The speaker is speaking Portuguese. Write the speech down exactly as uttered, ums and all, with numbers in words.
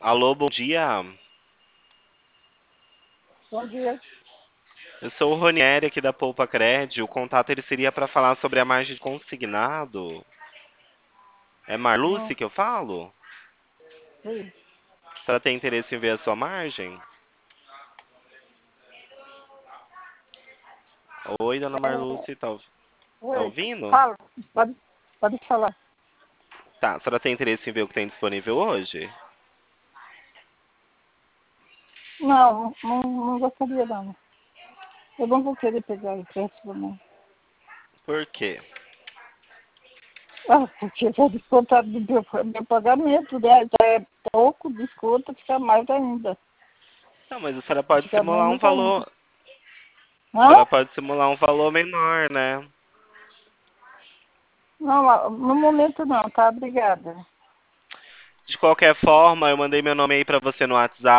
Alô, bom dia. Bom dia. Eu sou o Ronieri aqui da Poupa Cred. O contato ele seria para falar sobre a margem de consignado. É Ah, Marluce que eu falo? sim. A senhora tem interesse em ver a sua margem? Oi, dona É, Marluce, tá, ouv- tá oi, ouvindo? fala, pode, pode falar. Tá, a senhora tem interesse em ver o que tem disponível hoje? Não, não, não gostaria não. Eu não vou querer pegar empréstimo não. Por quê? Ah, porque vai descontar do meu, meu pagamento, né? Já é pouco, desconta, fica mais ainda. Não, mas a senhora pode Fica simular um menos valor. ainda. A Hã? senhora pode simular um valor menor, né? Não, no momento não, tá? Obrigada. De qualquer forma, eu mandei meu nome aí pra você no WhatsApp.